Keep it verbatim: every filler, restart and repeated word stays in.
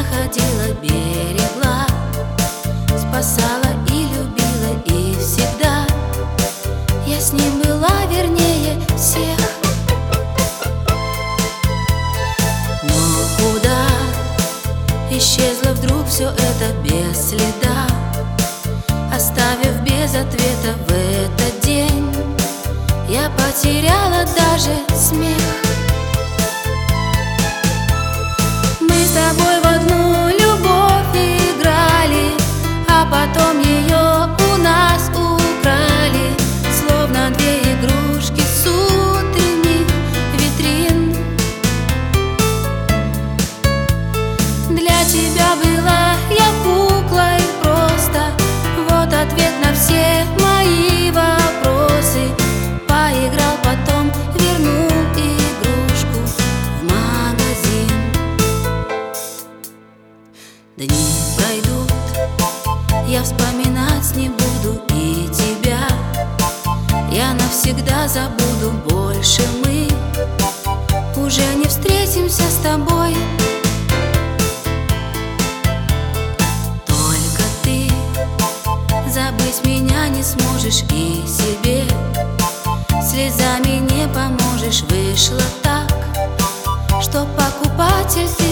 находила, берегла, спасала и любила, и всегда я с ним была вернее всех. Но куда исчезло вдруг все это без следа, оставив без ответа в этот день? Я потеряла даже смех. Мы с тобой в одну любовь играли, а потом ее у нас украли, словно две игрушки с утренних витрин. Для тебя была я куклой просто, вот ответ на все мои вопросы. Поиграл, потом вернул игрушку в магазин. Дни пройдут, я вспоминать не буду и тебя я навсегда забуду. Больше мы уже не встретимся с тобой. Только ты забыть меня не сможешь и себе слезами не поможешь. Вышло так, что покупатель